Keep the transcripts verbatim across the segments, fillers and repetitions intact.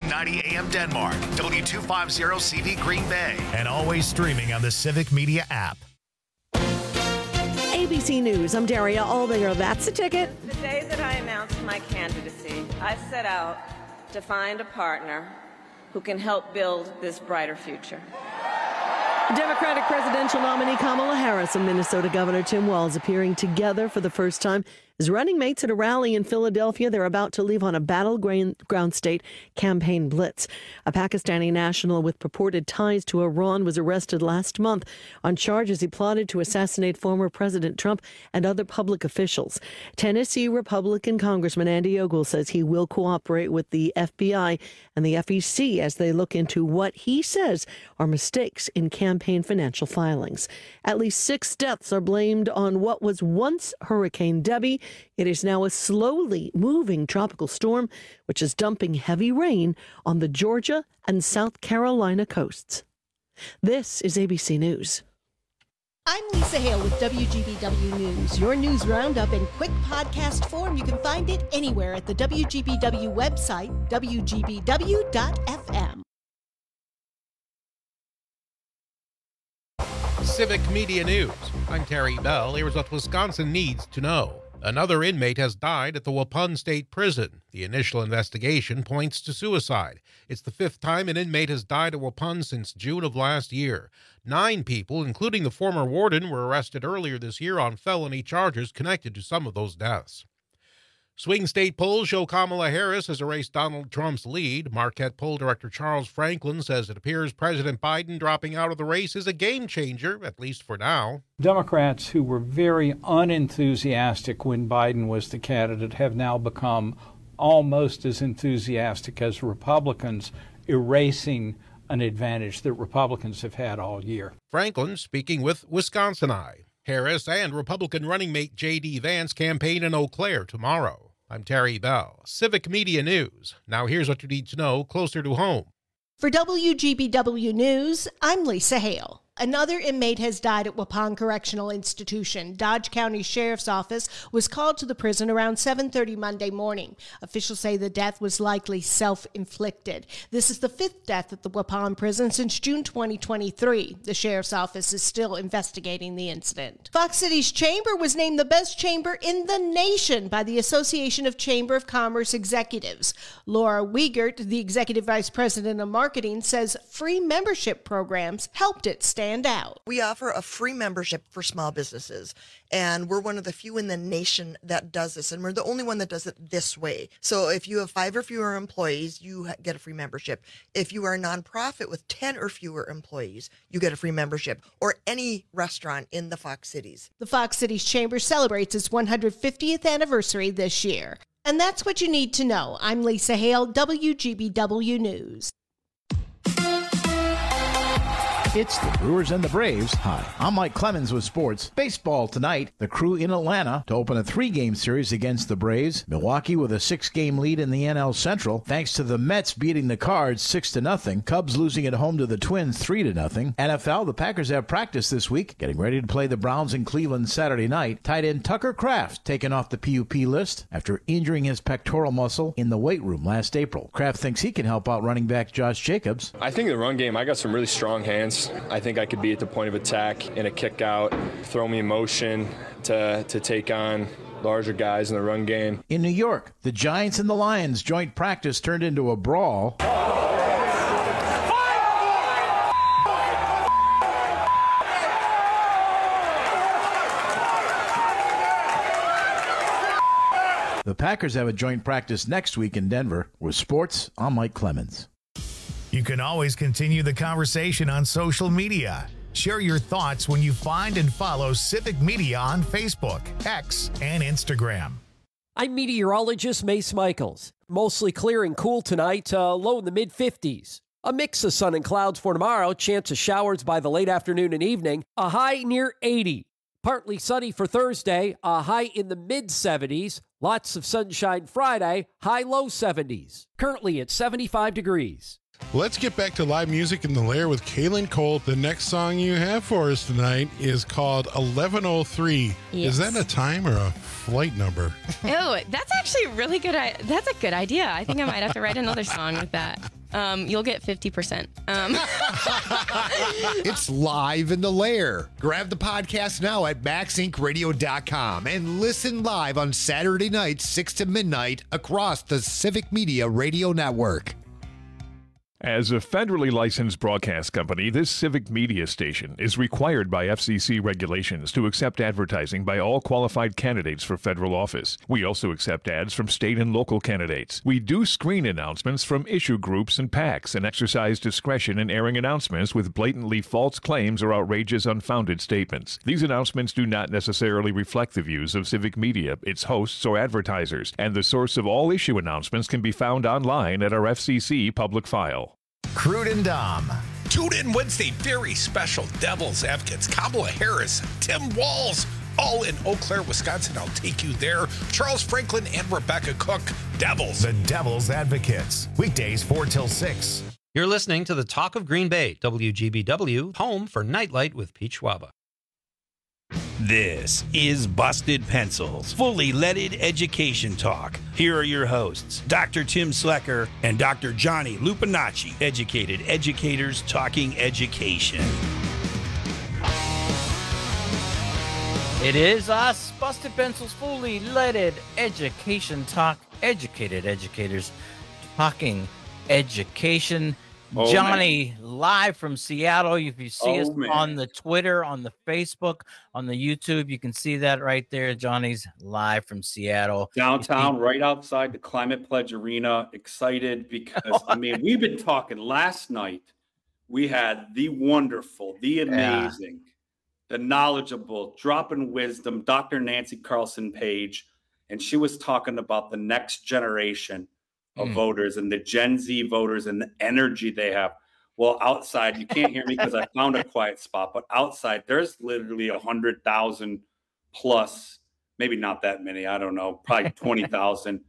ninety A M Denmark, W two fifty C V Green Bay, and always streaming on the Civic Media app. A B C News, I'm Daria Aldinger. That's a ticket. The day that I announced my candidacy, I set out to find a partner who can help build this brighter future. Democratic presidential nominee Kamala Harris and Minnesota Governor Tim Walz appearing together for the first time as running mates at a rally in Philadelphia. They're about to leave on a battleground state campaign blitz. A Pakistani national with purported ties to Iran was arrested last month on charges he plotted to assassinate former President Trump and other public officials. Tennessee Republican Congressman Andy Ogle says he will cooperate with the F B I and the F E C as they look into what he says are mistakes in campaign financial filings. At least six deaths are blamed on what was once Hurricane Debbie. It is now a slowly moving tropical storm, which is dumping heavy rain on the Georgia and South Carolina coasts. This is A B C News. I'm Lisa Hale with W G B W News. Your news roundup in quick podcast form. You can find it anywhere at the W G B W website, W G B W dot F M. Civic Media News. I'm Terry Bell. Here's what Wisconsin needs to know. Another inmate has died at the Waupun State Prison. The initial investigation points to suicide. It's the fifth time an inmate has died at Waupun since June of last year. Nine people, including the former warden, were arrested earlier this year on felony charges connected to some of those deaths. Swing state polls show Kamala Harris has erased Donald Trump's lead. Marquette poll director Charles Franklin says it appears President Biden dropping out of the race is a game changer, at least for now. Democrats who were very unenthusiastic when Biden was the candidate have now become almost as enthusiastic as Republicans, erasing an advantage that Republicans have had all year. Franklin speaking with Wisconsin Eye. Harris and Republican running mate J D. Vance campaign in Eau Claire tomorrow. I'm Terry Bell, Civic Media News. Now here's what you need to know closer to home. For W G B W News, I'm Lisa Hale. Another inmate has died at Waupun Correctional Institution. Dodge County Sheriff's Office was called to the prison around seven thirty Monday morning. Officials say the death was likely self-inflicted. This is the fifth death at the Waupun prison since June twenty twenty-three. The Sheriff's Office is still investigating the incident. Fox Cities Chamber was named the best chamber in the nation by the Association of Chamber of Commerce Executives. Laura Wiegert, the Executive Vice President of Marketing, says free membership programs helped it stand out. We offer a free membership for small businesses, and we're one of the few in the nation that does this, and we're the only one that does it this way. So if you have five or fewer employees, you get a free membership. If you are a nonprofit with ten or fewer employees, you get a free membership, or any restaurant in the Fox Cities. The Fox Cities Chamber celebrates its one hundred fiftieth anniversary this year. And that's what you need to know. I'm Lisa Hale, W G B W News. It's the Brewers and the Braves. Hi, I'm Mike Clemens with sports. Baseball tonight. The Crew in Atlanta to open a three-game series against the Braves. Milwaukee with a six-game lead in the N L Central, thanks to the Mets beating the Cards six to nothing. Cubs losing at home to the Twins three to nothing. N F L, the Packers have practice this week, getting ready to play the Browns in Cleveland Saturday night. Tight end Tucker Kraft taken off the P U P list after injuring his pectoral muscle in the weight room last April. Kraft thinks he can help out running back Josh Jacobs. I think in the run game, I got some really strong hands. I think I could be at the point of attack in a kick out, throw me in motion to, to take on larger guys in the run game. In New York, the Giants and the Lions joint practice turned into a brawl. The Packers have a joint practice next week in Denver. With sports, I'm Mike Clemens. You can always continue the conversation on social media. Share your thoughts when you find and follow Civic Media on Facebook, X, and Instagram. I'm meteorologist Mace Michaels. Mostly clear and cool tonight, uh, low in the mid fifties. A mix of sun and clouds for tomorrow, chance of showers by the late afternoon and evening, a high near eighty. Partly sunny for Thursday, a high in the mid seventies. Lots of sunshine Friday, high low seventies. Currently at seventy-five degrees. Let's get back to live music in the Lair with Kaylin Colt. The next song you have for us tonight is called eleven oh three. Yes. Is that a time or a flight number? Oh, that's actually a really good. That's a good idea. I think I might have to write another song with that. um, you'll get fifty percent. Um. It's live in the lair. Grab the podcast now at max inc radio dot com and listen live on Saturday nights, six to midnight, across the Civic Media Radio Network. As a federally licensed broadcast company, this Civic Media station is required by F C C regulations to accept advertising by all qualified candidates for federal office. We also accept ads from state and local candidates. We do screen announcements from issue groups and PACs and exercise discretion in airing announcements with blatantly false claims or outrageous, unfounded statements. These announcements do not necessarily reflect the views of Civic Media, its hosts, or advertisers, and the source of all issue announcements can be found online at our F C C public file. Crude and Dom. Tune in Wednesday, very special Devil's Advocates. Kamala Harris, Tim Walz, all in Eau Claire, Wisconsin. I'll take you there. Charles Franklin and Rebecca Cook, Devils. The Devil's Advocates. Weekdays four till six. You're listening to the Talk of Green Bay, W G B W, home for Nightlight with Pete Schwaba. This is Busted Pencils, fully leaded education talk. Here are your hosts, Doctor Tim Slecker and Doctor Johnny Lupinacci, educated educators talking education. It is us, Busted Pencils, fully leaded education talk, educated educators talking education. Oh, Johnny, man. Live from Seattle. If you see oh, us man. on the Twitter, on the Facebook, on the YouTube, you can see that right there. Johnny's live from Seattle. Downtown, right outside the Climate Pledge Arena. Excited because, I mean, we've been talking last night. We had the wonderful, the amazing, yeah. the knowledgeable, dropping wisdom, Doctor Nancy Carlson Page, and she was talking about the next generation of mm. voters and the Gen Z voters and the energy they have. Well, outside, you can't hear me because I found a quiet spot, but outside, there's literally a hundred thousand plus, maybe not that many, I don't know, probably twenty thousand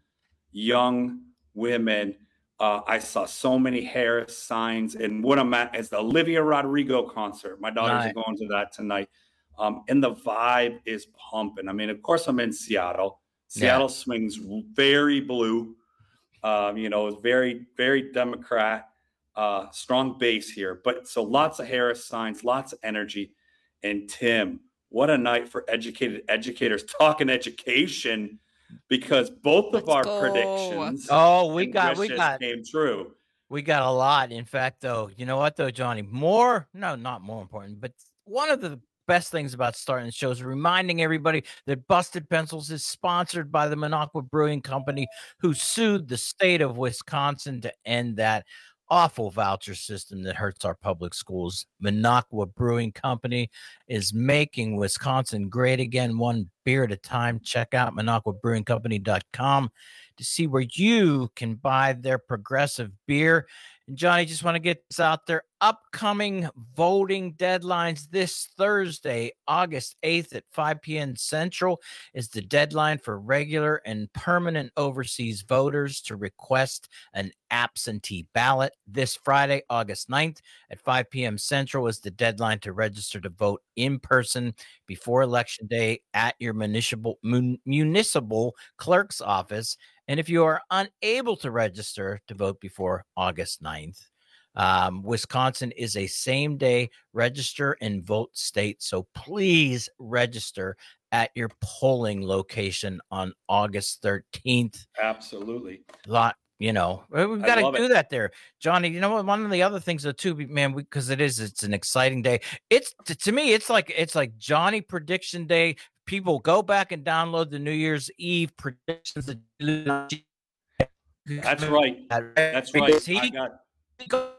young women. Uh, I saw so many Harris signs, and what I'm at is the Olivia Rodrigo concert. My daughters nice. are going to that tonight. Um, and the vibe is pumping. I mean, of course, I'm in Seattle. Seattle yeah. swings very blue. Um, you know, it's very, very Democrat, uh, strong base here. But so lots of Harris signs, lots of energy. And Tim, what a night for educated educators talking education, because both of Let's our go. predictions oh, we got, we got came true. We got a lot. In fact, though, you know what, though, Johnny? More, no, not more important, but one of the best things about starting the show is reminding everybody that Busted Pencils is sponsored by the Minocqua Brewing Company, who sued the state of Wisconsin to end that awful voucher system that hurts our public schools. Minocqua Brewing Company is making Wisconsin great again, one beer at a time. Check out minocqua brewing company dot com to see where you can buy their progressive beer. And Johnny, just want to get this out there. Upcoming voting deadlines this Thursday, August eighth at five p.m. Central is the deadline for regular and permanent overseas voters to request an absentee ballot. This Friday, August ninth at five p.m. Central is the deadline to register to vote in person before Election Day at your municipal mun- municipal clerk's office. And if you are unable to register to vote before August ninth, um, Wisconsin is a same-day register and vote state. So please register at your polling location on August thirteenth. Absolutely. Lot, you know, we've got to do it. that there. Johnny, you know what? One of the other things, though, too, man, because it is, it's an exciting day. It's, to, to me, it's like, it's like Johnny Prediction Day. People go back and download the New Year's Eve predictions. That's right. That's right. He, I got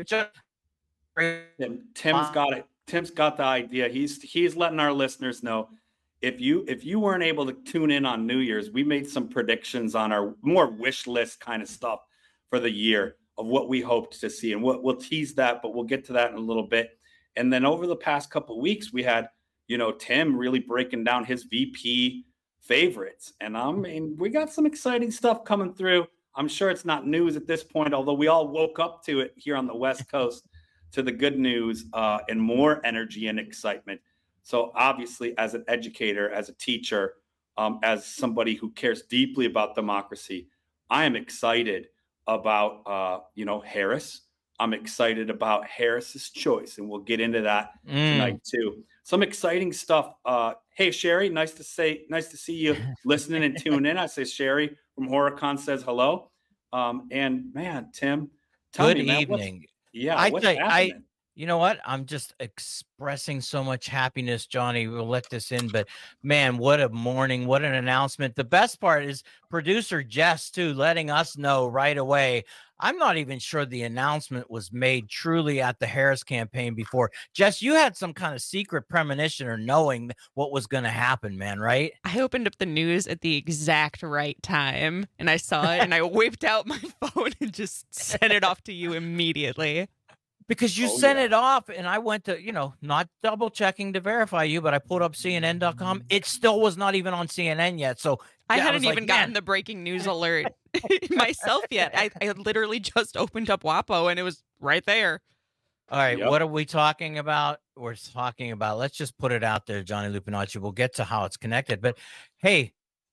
Tim, Tim's got it. Tim's got the idea. He's he's letting our listeners know. If you if you weren't able to tune in on New Year's, we made some predictions on our more wish list kind of stuff for the year of what we hoped to see, and we'll, we'll tease that, but we'll get to that in a little bit. And then over the past couple of weeks, we had, you know, Tim really breaking down his V P favorites. And I mean, we got some exciting stuff coming through. I'm sure it's not news at this point, although we all woke up to it here on the West Coast, to the good news uh, and more energy and excitement. So obviously, as an educator, as a teacher, um, as somebody who cares deeply about democracy, I am excited about, uh, you know, Harris. I'm excited about Harris's choice, and we'll get into that Mm. tonight too. Some exciting stuff. Uh, hey, Sherry, nice to say, nice to see you listening and tuning in. I say Sherry from HorrorCon says hello. Um, and man, Tim, tell Good me, man, what's- evening. yeah, I, what's tell you, I, happening? you know what? I'm just expressing so much happiness, Johnny. We'll let this in, but man, what a morning! What an announcement! The best part is producer Jess too, letting us know right away. I'm not even sure the announcement was made truly at the Harris campaign before. Jess, you had some kind of secret premonition or knowing what was going to happen, man, right? I opened up the news at the exact right time and I saw it and I whipped out my phone and just sent it off to you immediately. Because you Oh, sent yeah. it off and I went to, you know, not double checking to verify you, but I pulled up C N N dot com. It still was not even on C N N yet. So I yeah, hadn't was even like, gotten man. the breaking news alert myself yet. I, I literally just opened up WAPO and it was right there. All right, Yep. what are we talking about? We're talking about, let's just put it out there, Johnny Lupinacci. We'll get to how it's connected. But hey,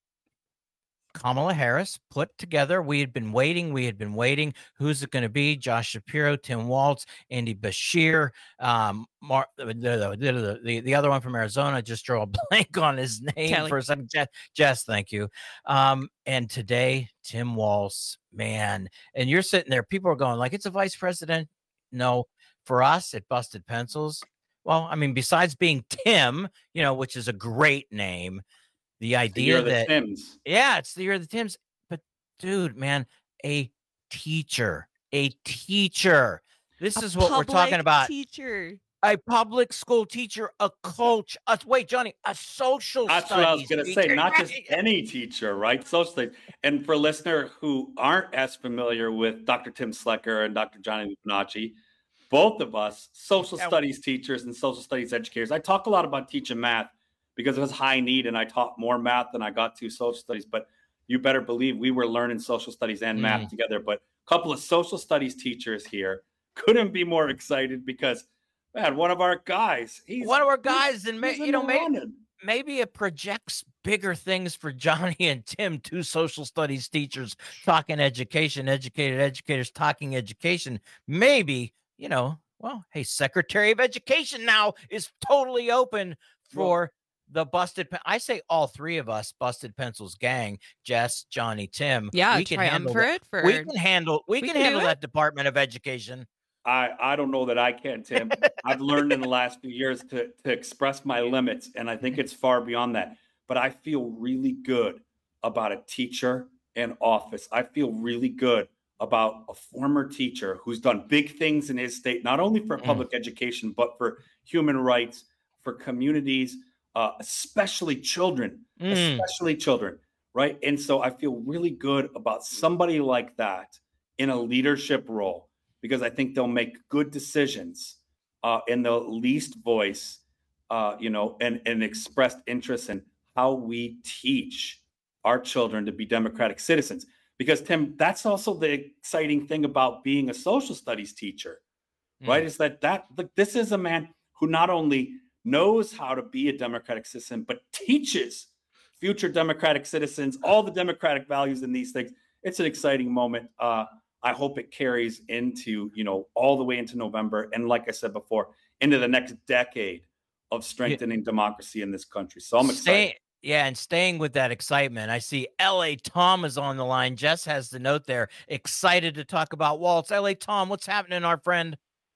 Kamala Harris put together. We had been waiting. We had been waiting. Who's it going to be? Josh Shapiro, Tim Walz, Andy Bashir, um, Mar- the, the, the, the, the other one from Arizona. Just draw a blank on his name Kelly. for a second. Jess, Jess, thank you. Um, and today, Tim Walz, man. And you're sitting there. People are going like, it's a vice president. No, for us, it busted pencils. Well, I mean, besides being Tim, you know, which is a great name. The The idea year of the that Tims. yeah, it's the year of the Tims. But dude, man, a teacher, a teacher. This A is what we're talking public about. Teacher. A public school teacher, a coach. A, wait, Johnny, a social That's studies what I was going to say. teacher. Not just any teacher, right? Social studies. And for listeners who aren't as familiar with Doctor Tim Slecker and Doctor Johnny Lupinacci, both of us, social Yeah. studies teachers and social studies educators. I talk a lot about teaching math because it was high need and I taught more math than I got to social studies. But you better believe we were learning social studies and math Mm. together. But a couple of social studies teachers here couldn't be more excited because, man, one of our guys, he's One of our he's- guys, and may, he's in you know, the maybe, running. maybe it projects bigger things for Johnny and Tim, two social studies teachers talking education, educated educators talking education. Maybe, you know, well, hey, Secretary of Education now is totally open for the busted. Pen- I say all three of us, Busted Pencils gang, Jess, Johnny, Tim. Yeah, we can handle triumvirate that. for- We can handle. We, We can can do handle it. that Department of Education. I, I don't know that I can, Tim. I've learned in the last few years to, to express my limits, and I think it's far beyond that. But I feel really good about a teacher in office. I feel really good about a former teacher who's done big things in his state, not only for public education, but for human rights, for communities, uh, especially children, Mm. especially children, right? And so I feel really good about somebody like that in a leadership role, because I think they'll make good decisions uh, in the least voice, uh, you know, and, and expressed interest in how we teach our children to be democratic citizens. Because, Tim, that's also the exciting thing about being a social studies teacher, right? Is that, that look, this is a man who not only knows how to be a democratic citizen, but teaches future democratic citizens all the democratic values in these things. It's an exciting moment. Uh, I hope it carries into, you know, all the way into November. And like I said before, into the next decade of strengthening democracy in this country. So I'm excited. Stay, yeah, and staying with that excitement, I see L A Tom is on the line. Jess has the note there. Excited to talk about Waltz. L A Tom, what's happening, our friend?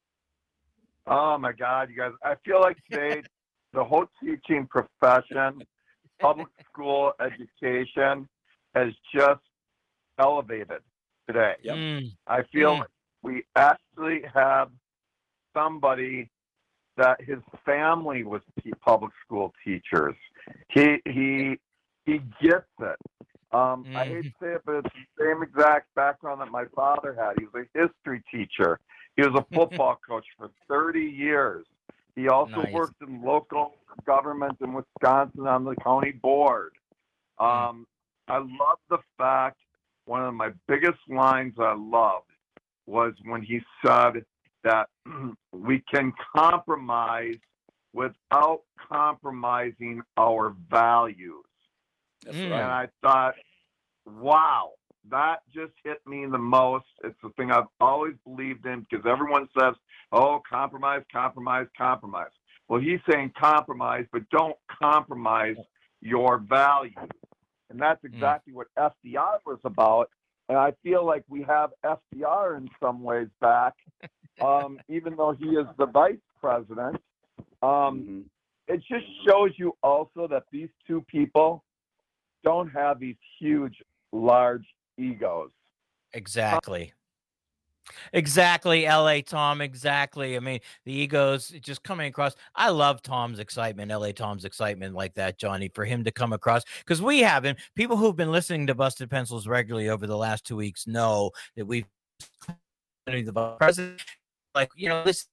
Oh my God, you guys! I feel like today the whole teaching profession, public school education, has just elevated today. Mm. I feel Mm. like we actually have somebody that his family was te- public school teachers. He he he gets it. Um, I hate to say it, but it's the same exact background that my father had. He was a history teacher. He was a football coach for thirty years. He also Nice. worked in local government in Wisconsin on the county board. Um, I love the fact, one of my biggest lines I loved was when he said that we can compromise without compromising our values. That's And right. I thought, wow, that just hit me the most. It's the thing I've always believed in because everyone says, oh, compromise, compromise, compromise. Well, he's saying compromise, but don't compromise your values. And that's exactly mm. what F D R was about. And I feel like we have F D R in some ways back, um, even though he is the vice president. Um, mm-hmm. It just shows you also that these two people don't have these huge, large egos. Exactly. Exactly, L A Tom, exactly. I mean, the egos just coming across. I love Tom's excitement, L A Tom's excitement like that, Johnny, for him to come across. Because we haven't. People who've been listening to Busted Pencils regularly over the last two weeks know that we've the president, like, you know, this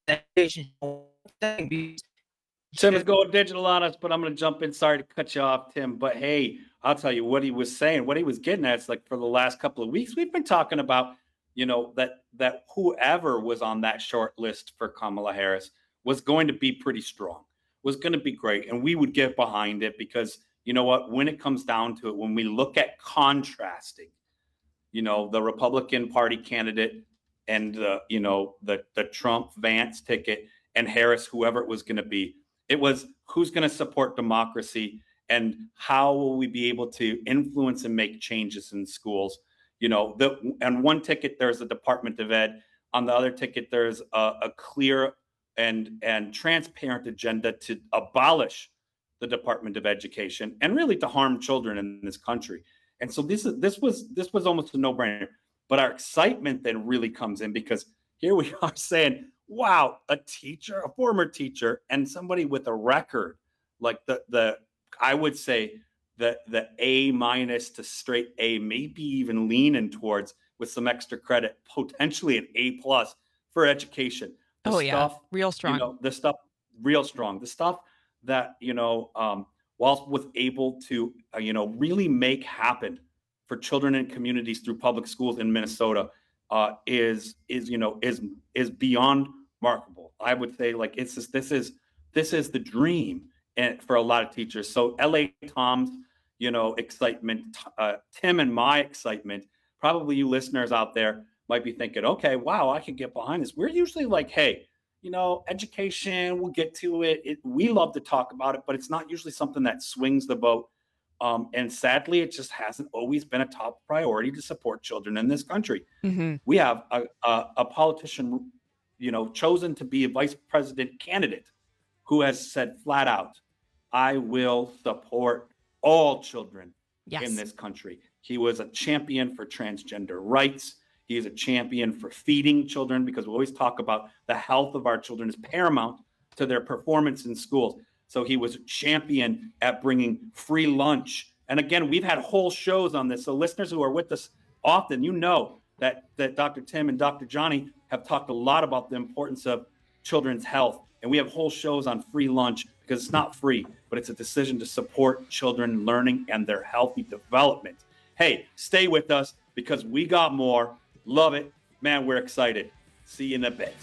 thing. Tim is going digital on us, but I'm going to jump in. Sorry to cut you off, Tim. But hey, I'll tell you what he was saying, what he was getting at. It's like for the last couple of weeks, we've been talking about, you know, that that whoever was on that short list for Kamala Harris was going to be pretty strong, was going to be great. And we would get behind it because, you know what, when it comes down to it, when we look at contrasting, you know, the Republican Party candidate and, the, you know, the, the Trump Vance ticket and Harris, whoever it was going to be, it was who's going to support democracy and how will we be able to influence and make changes in schools. You know, the, and one ticket, there's a Department of Ed. On the other ticket, there's a, a clear and, and transparent agenda to abolish the Department of Education and really to harm children in this country. And so this is this was this was almost a no-brainer. But our excitement then really comes in because here we are saying, wow, a teacher, a former teacher, and somebody with a record like the the I would say the the A minus to straight A, maybe even leaning towards with some extra credit, potentially an A plus for education. The oh stuff, yeah, real strong. You know, the stuff real strong. The stuff that, you know, um, Walsh was able to, uh, you know, really make happen for children and communities through public schools in Minnesota uh, is is you know is is beyond remarkable. I would say like it's just, this is this is the dream and for a lot of teachers. So L A Tom's, you know, excitement, uh, Tim and my excitement, probably you listeners out there might be thinking, okay, wow, I can get behind this. We're usually like, hey, you know, education, we'll get to it. it. We love to talk about it, but it's not usually something that swings the boat. Um, and sadly, it just hasn't always been a top priority to support children in this country. Mm-hmm. We have a, a, a politician, you know, chosen to be a vice president candidate who has said flat out, I will support all children yes. in this country. He was a champion for transgender rights. He is a champion for feeding children because we always talk about the health of our children is paramount to their performance in schools. So he was a champion at bringing free lunch. And again, we've had whole shows on this. So listeners who are with us often, you know that, that Doctor Tim and Doctor Johnny have talked a lot about the importance of children's health. And we have whole shows on free lunch because it's not free, but it's a decision to support children learning and their healthy development. Hey, stay with us because we got more. Love it. Man, we're excited. See you in a bit.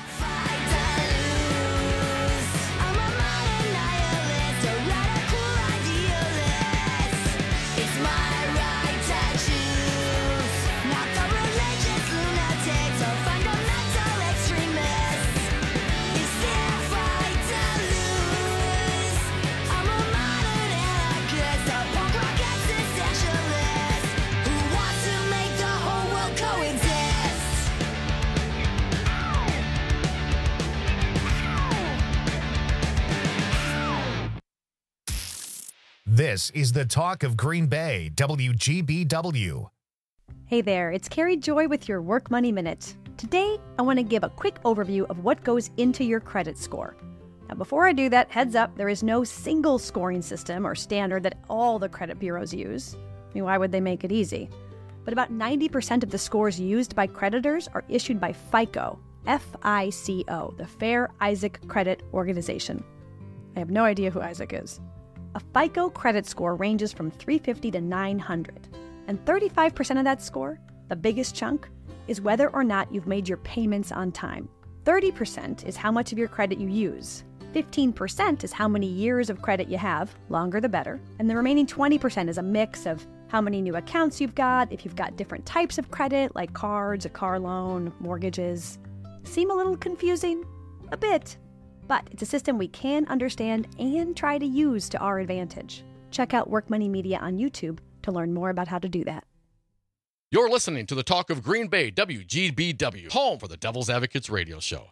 This is the talk of Green Bay, W G B W. Hey there, it's Carrie Joy with your Work Money Minute. Today, I want to give a quick overview of what goes into your credit score. Now, before I do that, heads up, there is no single scoring system or standard that all the credit bureaus use. I mean, why would they make it easy? But about ninety percent of the scores used by creditors are issued by FICO, F I C O, the Fair Isaac Credit Organization. I have no idea who Isaac is. A FICO credit score ranges from three fifty to nine hundred, and thirty-five percent of that score, the biggest chunk, is whether or not you've made your payments on time. thirty percent is how much of your credit you use. fifteen percent is how many years of credit you have, longer the better, and the remaining twenty percent is a mix of how many new accounts you've got, if you've got different types of credit like cards, a car loan, mortgages. Seem a little confusing? A bit. But it's a system we can understand and try to use to our advantage. Check out Work Money Media on YouTube to learn more about how to do that. You're listening to the Talk of Green Bay, W G B W, home for the Devil's Advocates radio show.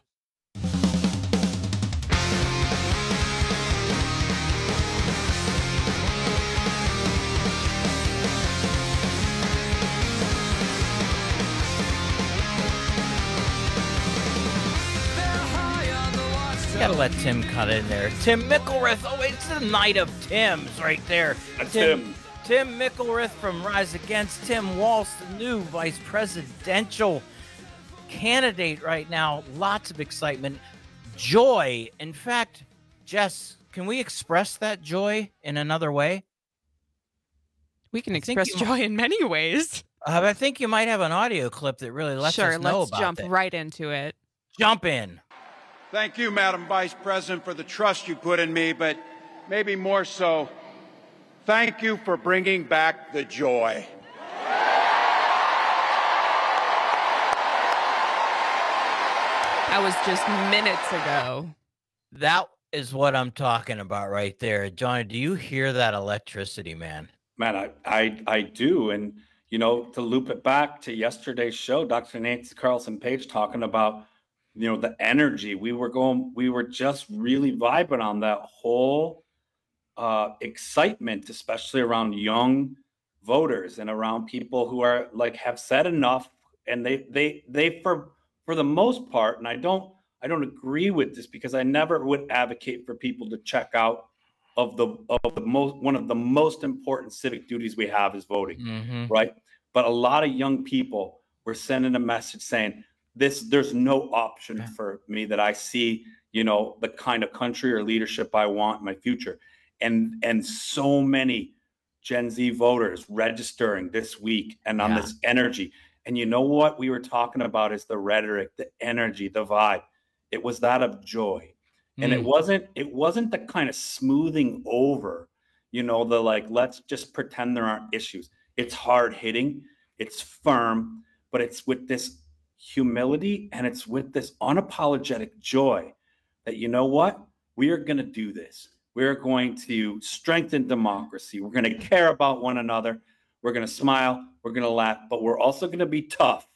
Gotta let Tim cut in there. Tim Mickelrith. Oh, it's the night of Tims right there. That's Tim. him. Tim Mickelrith from Rise Against. Tim Walsh, the new vice presidential candidate right now. Lots of excitement. Joy. In fact, Jess, can we express that joy in another way? We can express joy in many ways. Uh, I think you might have an audio clip that really lets sure, us know let's about jump that. right into it. Jump in. Thank you, Madam Vice President, for the trust you put in me, but maybe more so, thank you for bringing back the joy. That was just minutes ago. That is what I'm talking about right there. Johnny, do you hear that electricity, man? Man, I, I, I do. And, you know, to loop it back to yesterday's show, Doctor Nancy Carlson Page talking about, you know, the energy. We were going, we were just really vibing on that whole uh, excitement, especially around young voters and around people who are like, have said enough. And they, they, they, for, for the most part, and I don't, I don't agree with this because I never would advocate for people to check out of the, of the most, one of the most important civic duties we have is voting, mm-hmm. right? But a lot of young people were sending a message saying, This there's no option for me that I see, you know, the kind of country or leadership I want in my future. And and so many Gen Z voters registering this week and on Yeah. this energy. And you know what we were talking about is the rhetoric, the energy, the vibe. It was that of joy. And it Mm. wasn't it wasn't the kind of smoothing over, you know, the like, let's just pretend there aren't issues. It's hard hitting, it's firm, but it's with this humility and it's with this unapologetic joy that, you know what, we are going to do this. We're going to strengthen democracy. We're going to care about one another. We're going to smile. We're going to laugh, but we're also going to be tough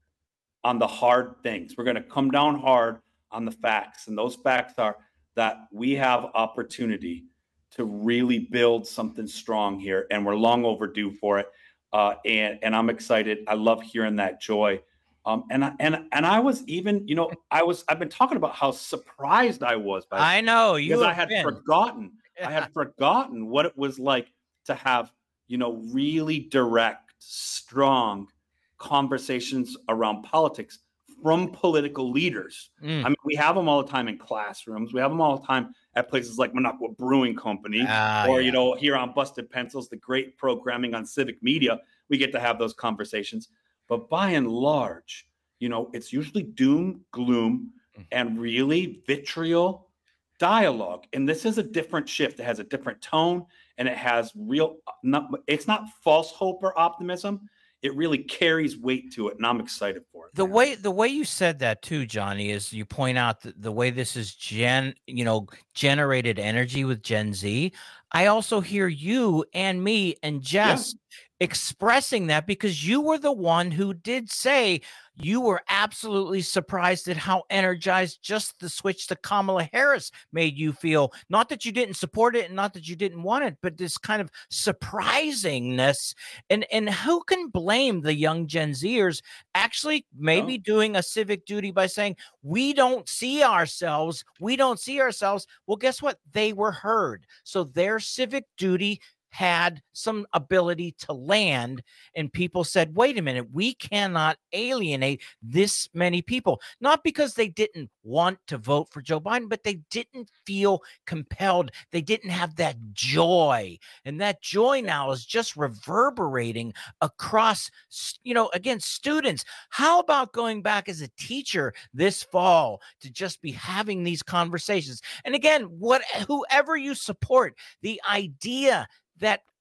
on the hard things. We're going to come down hard on the facts. And those facts are that we have opportunity to really build something strong here. And we're long overdue for it. Uh, and, and I'm excited. I love hearing that joy. Um, and I, and and I was even, you know, I was I've been talking about how surprised I was by I know you because I have had been. forgotten I had forgotten what it was like to have, you know, really direct, strong conversations around politics from political leaders. Mm. I mean, we have them all the time in classrooms. We have them all the time at places like Minocqua Brewing Company, Ah, or yeah. you know, here on Busted Pencils, the great programming on civic media. We get to have those conversations. But by and large, you know, it's usually doom, gloom, and really vitriol dialogue. And this is a different shift. It has a different tone, and it has real, not, it's not false hope or optimism. It really carries weight to it, and I'm excited for it. The way the way you said that too, Johnny, is you point out that the way this is gen, you know, generated energy with Gen Z. I also hear you and me and Jess expressing that because you were the one who did say you were absolutely surprised at how energized just the switch to Kamala Harris made you feel. Not that you didn't support it and not that you didn't want it, but this kind of surprisingness. And, and who can blame the young Gen Zers actually maybe doing a civic duty by saying, we don't see ourselves, we don't see ourselves. Well, guess what? They were heard. So their civic duty had some ability to land, and people said, wait a minute, we cannot alienate this many people, not because they didn't want to vote for Joe Biden, but they didn't feel compelled. They didn't have that joy, and that joy now is just reverberating across, you know, again, students. How about going back as a teacher this fall to just be having these conversations? And again, what, whoever you support, the idea that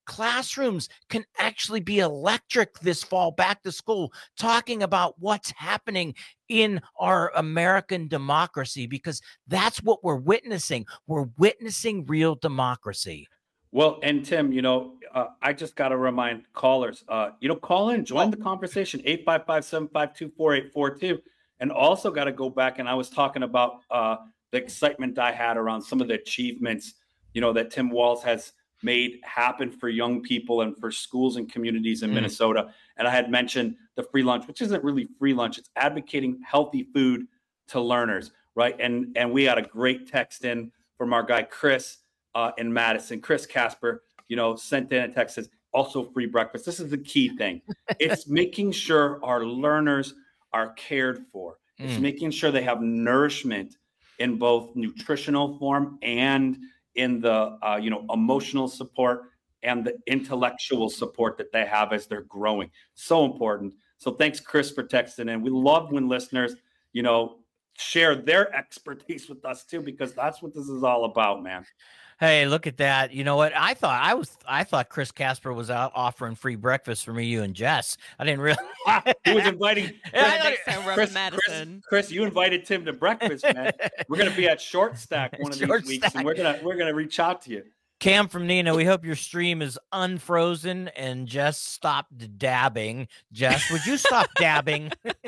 classrooms can actually be electric this fall, back to school, talking about what's happening in our American democracy, because that's what we're witnessing. We're witnessing real democracy. Well, and Tim, you know, uh, I just got to remind callers, uh, you know, call in, join the conversation, eight five five, seven five two, four eight four two. And also got to go back, and I was talking about uh, the excitement I had around some of the achievements, you know, that Tim Walz has made happen for young people and for schools and communities in mm. Minnesota. And I had mentioned the free lunch, which isn't really free lunch. It's advocating healthy food to learners, right? And and we had a great text in from our guy, Chris, uh, in Madison. Chris Casper, you know, sent in a text, says, also free breakfast. This is the key thing. It's making sure our learners are cared for. It's mm. making sure they have nourishment in both nutritional form and in the, uh, you know, emotional support and the intellectual support that they have as they're growing. So important. So thanks, Chris, for texting in. We love when listeners, you know, share their expertise with us too, because that's what this is all about, man. Hey, look at that. You know what? I thought I was I thought Chris Casper was out offering free breakfast for me, you and Jess. I didn't really He was inviting Chris, Chris, Chris, Chris, you invited Tim to breakfast, man. We're gonna be at Short Stack one of Short these weeks, Stack. and we're gonna we're gonna reach out to you. Cam from Nina, we hope your stream is unfrozen and Jess stopped dabbing. Jess, would you stop dabbing?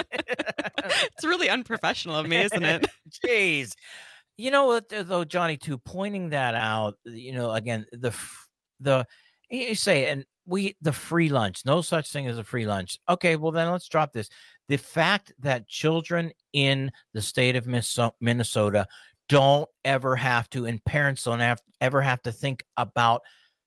It's really unprofessional of me, isn't it? Jeez. You know what, though, Johnny, too, pointing that out, you know, again, the, the, you say, and we, the free lunch, no such thing as a free lunch. Okay, well, then let's drop this. The fact that children in the state of Minnesota don't ever have to, and parents don't have, ever have to think about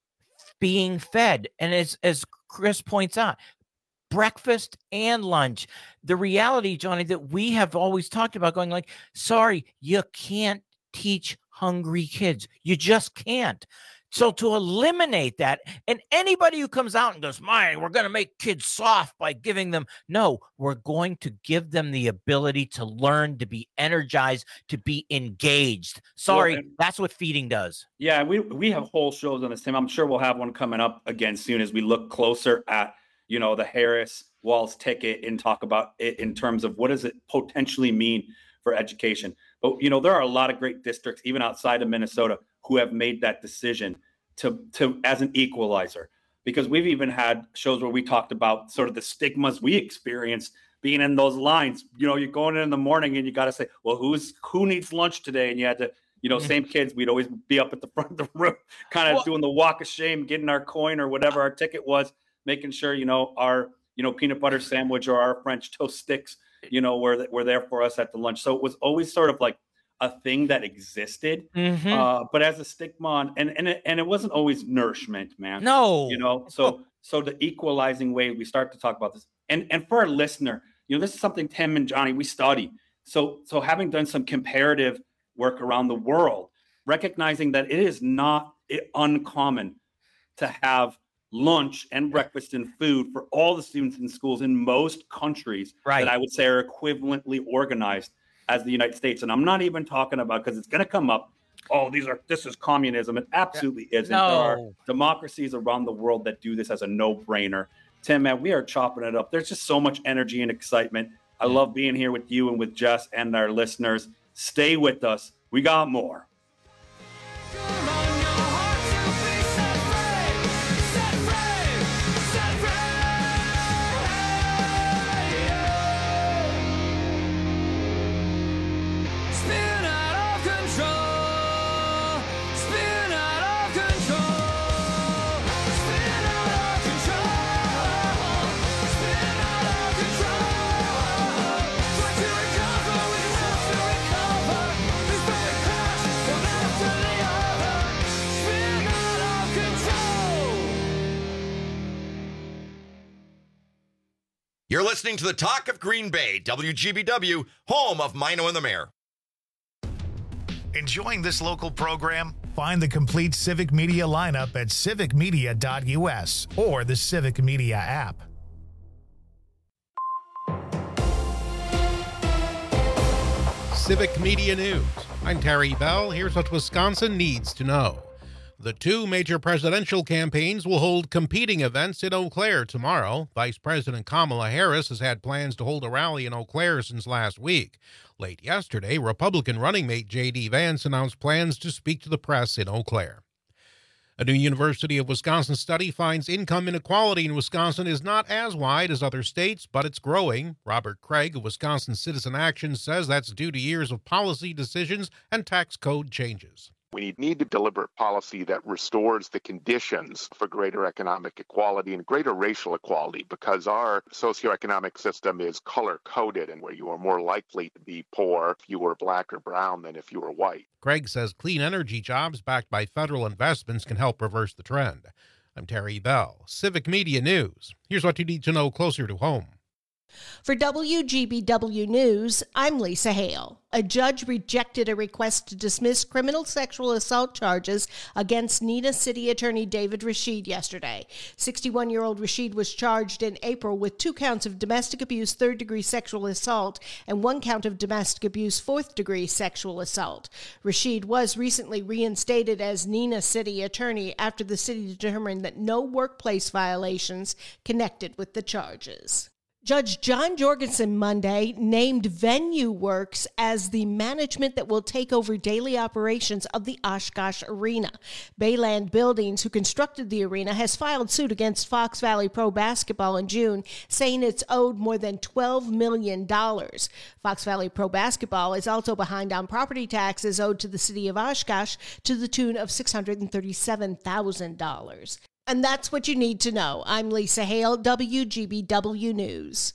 being fed. And as, as Chris points out, breakfast and lunch. The reality, Johnny, that we have always talked about, going like, sorry, you can't teach hungry kids. You just can't. So to eliminate that, and anybody who comes out and goes, "My, we're going to make kids soft by giving them," no, we're going to give them the ability to learn, to be energized, to be engaged. Sorry, well, and, that's what feeding does. Yeah, we we have whole shows on this, Tim. I'm sure we'll have one coming up again soon as we look closer at, you know, the Harris Walz ticket and talk about it in terms of what does it potentially mean for education. But, you know, there are a lot of great districts, even outside of Minnesota, who have made that decision to, to as an equalizer, because we've even had shows where we talked about sort of the stigmas we experienced being in those lines. You know, you're going in in the morning and you got to say, well, who's, who needs lunch today? And you had to, you know, same kids, we'd always be up at the front of the room, kind of well, doing the walk of shame, getting our coin or whatever our ticket was, making sure, you know, our, you know, peanut butter sandwich or our French toast sticks, you know, were, were there for us at the lunch. So it was always sort of like a thing that existed, mm-hmm. uh, but as a stigma on, and, and, it, and it wasn't always nourishment, man. No. You know, so, so the equalizing way we start to talk about this, and, and for our listener, you know, this is something Tim and Johnny, we study. So, so having done some comparative work around the world, recognizing that it is not uncommon to have lunch and breakfast and food for all the students in schools in most countries right. that I would say are equivalently organized as the United States. And I'm not even talking about, because it's going to come up, oh, these are, this is communism. It absolutely isn't. No. There are democracies around the world that do this as a no-brainer. Tim, man, we are chopping it up. There's just so much energy and excitement. I love being here with you and with Jess and our listeners. Stay with us. We got more. You're listening to the Talk of Green Bay, W G B W, home of Mino and the Mayor. Enjoying this local program? Find the complete Civic Media lineup at civic media dot U S or the Civic Media app. Civic Media News. I'm Terry Bell. Here's what Wisconsin needs to know. The two major presidential campaigns will hold competing events in Eau Claire tomorrow. Vice President Kamala Harris has had plans to hold a rally in Eau Claire since last week. Late yesterday, Republican running mate J D. Vance announced plans to speak to the press in Eau Claire. A new University of Wisconsin study finds income inequality in Wisconsin is not as wide as other states, but it's growing. Robert Craig of Wisconsin Citizen Action says that's due to years of policy decisions and tax code changes. We need a deliberate policy that restores the conditions for greater economic equality and greater racial equality, because our socioeconomic system is color-coded, and where you are more likely to be poor if you were black or brown than if you were white. Craig says clean energy jobs backed by federal investments can help reverse the trend. I'm Terry Bell, Civic Media News. Here's what you need to know closer to home. For W G B W News, I'm Lisa Hale. A judge rejected a request to dismiss criminal sexual assault charges against Neenah City Attorney David Rashid yesterday. sixty-one-year-old Rashid was charged in April with two counts of domestic abuse third-degree sexual assault and one count of domestic abuse fourth-degree sexual assault. Rashid was recently reinstated as Neenah City Attorney after the city determined that no workplace violations connected with the charges. Judge John Jorgensen Monday named Venue Works as the management that will take over daily operations of the Oshkosh Arena. Bayland Buildings, who constructed the arena, has filed suit against Fox Valley Pro Basketball in June, saying it's owed more than twelve million dollars. Fox Valley Pro Basketball is also behind on property taxes owed to the city of Oshkosh to the tune of six hundred thirty-seven thousand dollars. And that's what you need to know. I'm Lisa Hale, W G B W News.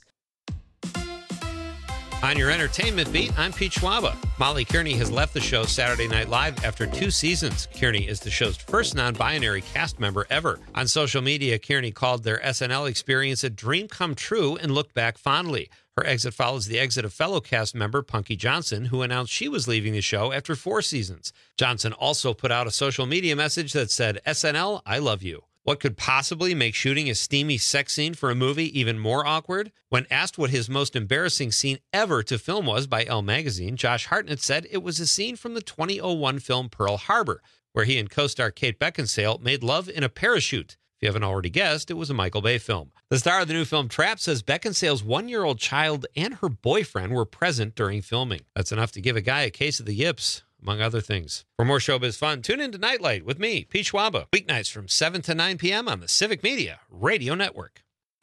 On your entertainment beat, I'm Pete Schwaba. Molly Kearney has left the show Saturday Night Live after two seasons. Kearney is the show's first non-binary cast member ever. On social media, Kearney called their S N L experience a dream come true and looked back fondly. Her exit follows the exit of fellow cast member Punky Johnson, who announced she was leaving the show after four seasons. Johnson also put out a social media message that said, S N L, I love you. What could possibly make shooting a steamy sex scene for a movie even more awkward? When asked what his most embarrassing scene ever to film was by Elle Magazine, Josh Hartnett said it was a scene from the twenty oh one film Pearl Harbor, where he and co-star Kate Beckinsale made love in a parachute. If you haven't already guessed, it was a Michael Bay film. The star of the new film Trapped says Beckinsale's one-year-old child and her boyfriend were present during filming. That's enough to give a guy a case of the yips, among other things. For more showbiz fun, tune in to Nightlight with me, Pete Schwaba, weeknights from seven to nine p.m. on the Civic Media Radio Network.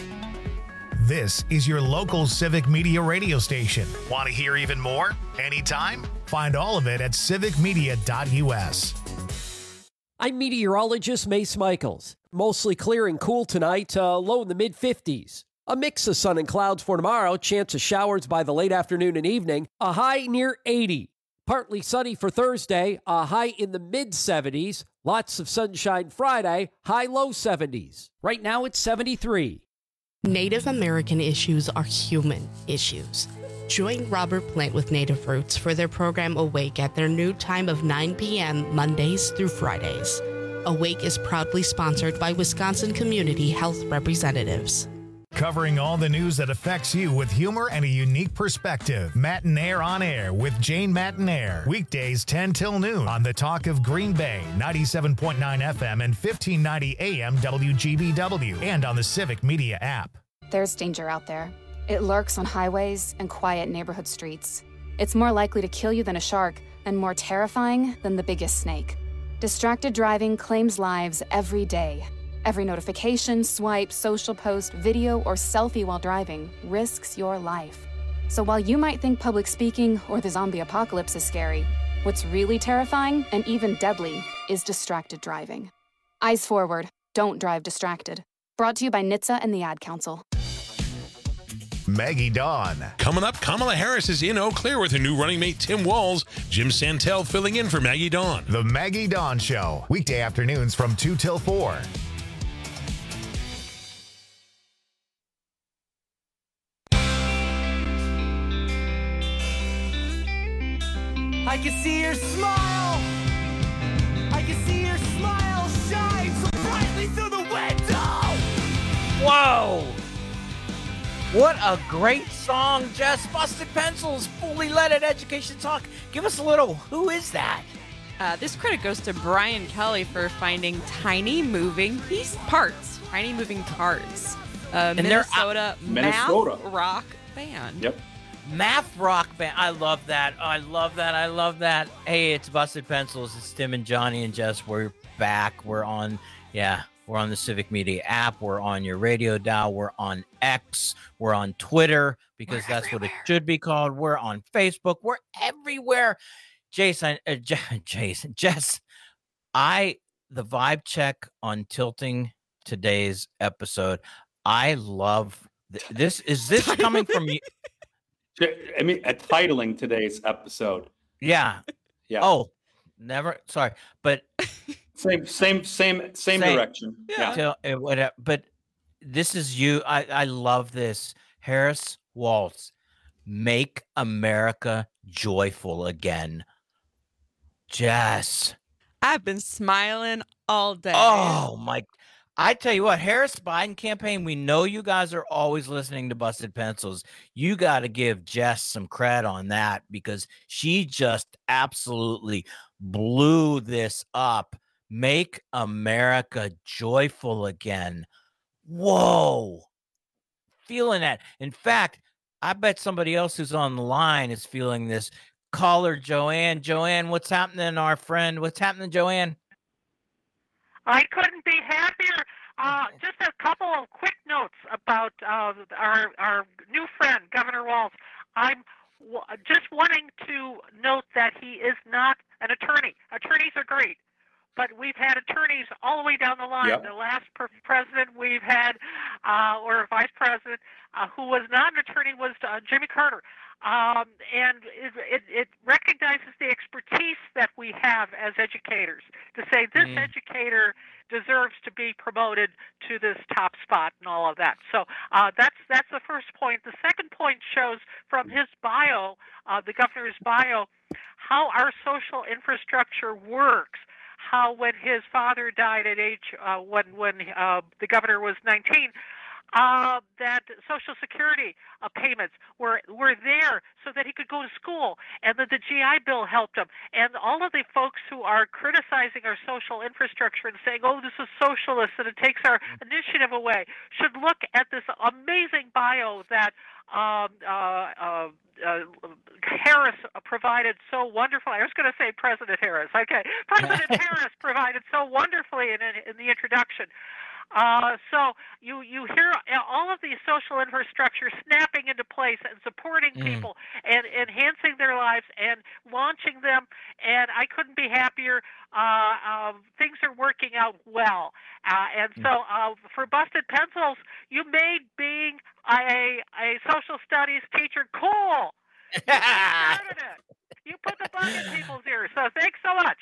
This is your local Civic Media radio station. Want to hear even more? Anytime? Find all of it at civic media dot u s. I'm meteorologist Mace Michaels. Mostly clear and cool tonight, uh, low in the mid fifties. A mix of sun and clouds for tomorrow, chance of showers by the late afternoon and evening, a high near eighty. Partly sunny for Thursday, a high in the mid seventies. Lots of sunshine Friday, high low seventies. Right now it's seventy-three. Native American issues are human issues. Join Robert Plant with Native Roots for their program Awake at their new time of nine p.m. Mondays through Fridays. Awake is proudly sponsored by Wisconsin Community Health Representatives. Covering all the news that affects you with humor and a unique perspective. Matinaire on Air with Jane Matinaire. Weekdays ten till noon on the Talk of Green Bay, ninety-seven point nine F M and fifteen ninety A M W G B W, and on the Civic Media app. There's danger out there. It lurks on highways and quiet neighborhood streets. It's more likely to kill you than a shark and more terrifying than the biggest snake. Distracted driving claims lives every day. Every notification, swipe, social post, video, or selfie while driving risks your life. So while you might think public speaking or the zombie apocalypse is scary, what's really terrifying and even deadly is distracted driving. Eyes forward. Don't drive distracted. Brought to you by N H T S A and the Ad Council. Maggie Dawn. Coming up, Kamala Harris is in Eau Claire with her new running mate Tim Walz. Jim Santel filling in for Maggie Dawn. The Maggie Dawn Show. Weekday afternoons from two till four. I can see your smile. I can see your smile shine so brightly through the window. Whoa! What a great song, Jess. Busted Pencils, Fully Leaded Education Talk. Give us a little, who is that? Uh, this credit goes to Brian Kelly for finding tiny moving piece parts, tiny moving parts. Uh, Minnesota, Minnesota math rock band. Yep. Math rock band. I love that. I love that. I love that. Hey, it's Busted Pencils. It's Tim and Johnny and Jess. We're back. We're on, yeah, we're on the Civic Media app. We're on your radio dial. We're on X. We're on Twitter because we're that's everywhere. What it should be called. We're on Facebook. We're everywhere. Jason, uh, J- Jason, Jess, I, the vibe check on tilting today's episode. I love th- this. Is this coming from you? I mean, uh, titling today's episode. Yeah. Yeah. Oh, never. Sorry, but same, same, same, same, same direction. Yeah. Till, uh, whatever, but this is you. I, I love this. Harris Waltz, make America joyful again. Jess. I've been smiling all day. Oh my. I tell you what, Harris Biden campaign, we know you guys are always listening to Busted Pencils. You got to give Jess some credit on that because she just absolutely blew this up. Make America joyful again. Whoa. Feeling that. In fact, I bet somebody else who's on the line is feeling this. Caller Joanne. Joanne, what's happening, our friend? What's happening, Joanne? I couldn't be happier. Uh, just a couple of quick notes about uh, our our new friend, Governor Walz. I'm w- just wanting to note that he is not an attorney. Attorneys are great, but we've had attorneys all the way down the line. Yep. The last per- president we've had, uh, or vice president, uh, who was not an attorney, was uh, Jimmy Carter. Um, and it, it, it recognizes the expertise that we have as educators to say this mm. educator deserves to be promoted to this top spot and all of that. So uh, that's that's the first point. The second point shows from his bio, uh, the governor's bio, how our social infrastructure works. How when his father died at age uh, when when uh, the governor was nineteen. Uh, that Social Security uh, payments were were there so that he could go to school, and that the G I Bill helped him. And all of the folks who are criticizing our social infrastructure and saying, "Oh, this is socialist and it takes our initiative away," should look at this amazing bio that um, uh, uh, uh, Harris provided so wonderfully. I was going to say President Harris. Okay, President Harris provided so wonderfully in, in, in the introduction. Uh, so you you hear all of these social infrastructure snapping into place and supporting Mm. people and enhancing their lives and launching them, and I couldn't be happier. Uh, uh, things are working out well, uh, and so uh, for Busted Pencils, you made being a a social studies teacher cool. You started it. You put the bug in people's ears. So thanks so much.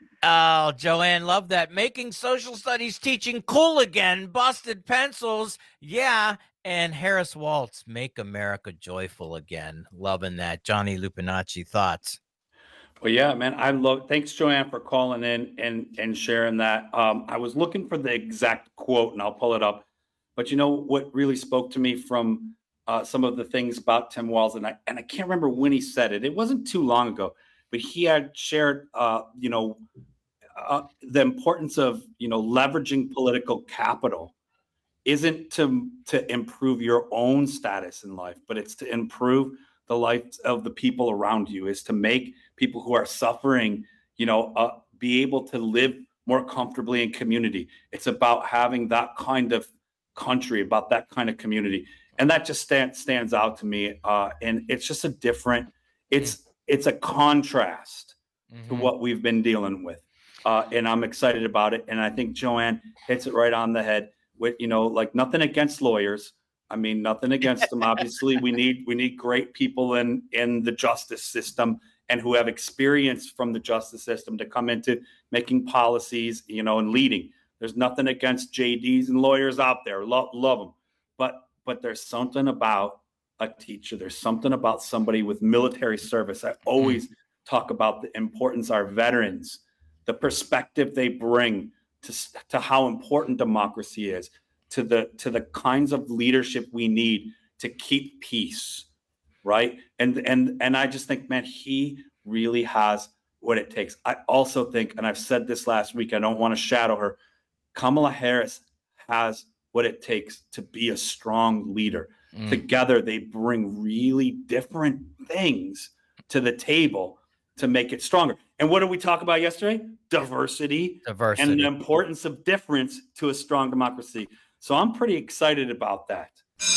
Oh, Joanne, love that. Making social studies teaching cool again. Busted Pencils. Yeah. And Harris Waltz, make America joyful again. Loving that. Johnny Lupinacci, thoughts? Well, yeah, man, I love. Thanks, Joanne, for calling in and and sharing that. Um, I was looking for the exact quote, and I'll pull it up. But you know what really spoke to me from uh, some of the things about Tim Walz, and I and I can't remember when he said it. It wasn't too long ago, but he had shared, uh, you know, uh, the importance of you know leveraging political capital isn't to to improve your own status in life, but it's to improve the life of the people around you, is to make people who are suffering, you know, uh, be able to live more comfortably in community. It's about having that kind of country, about that kind of community. And that just stand, stands out to me. Uh, and it's just a different, it's, it's a contrast mm-hmm. to what we've been dealing with. Uh, and I'm excited about it. And I think Joanne hits it right on the head with, you know, like nothing against lawyers. I mean, nothing against them. Obviously, we need we need great people in in the justice system and who have experience from the justice system to come into making policies, you know, and leading. There's nothing against J Ds and lawyers out there. Love love them, but but there's something about a teacher. There's something about somebody with military service. I always mm-hmm. talk about the importance of our veterans, the perspective they bring to to how important democracy is. to the to the kinds of leadership we need to keep peace, right? And and and I just think, man, he really has what it takes. I also think, and I've said this last week, I don't want to shadow her, Kamala Harris has what it takes to be a strong leader. Mm. Together, they bring really different things to the table to make it stronger. And what did we talk about yesterday? Diversity, Diversity. and the importance of difference to a strong democracy. So I'm pretty excited about that.